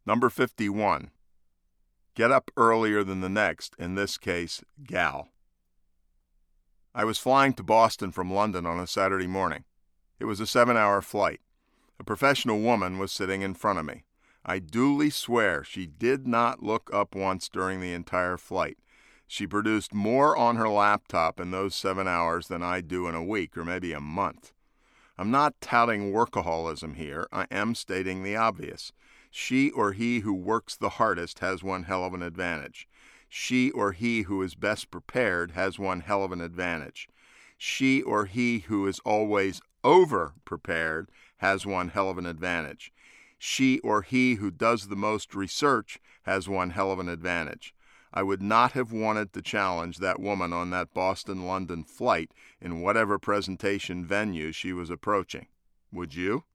Number 51. Get up earlier than the next, in this case, gal. I was flying to Boston from London on a Saturday morning. It was a 7-hour flight. A professional woman was sitting in front of me. I duly swear she did not look up once during the entire flight. She produced more on her laptop in those 7 hours than I do in a week or maybe a month. I'm not touting workaholism here. I am stating the obvious. She or he who works the hardest has one hell of an advantage. She or he who is best prepared has one hell of an advantage. She or he who is always over-prepared has one hell of an advantage. She or he who does the most research has one hell of an advantage. I would not have wanted to challenge that woman on that Boston-London flight in whatever presentation venue she was approaching. Would you?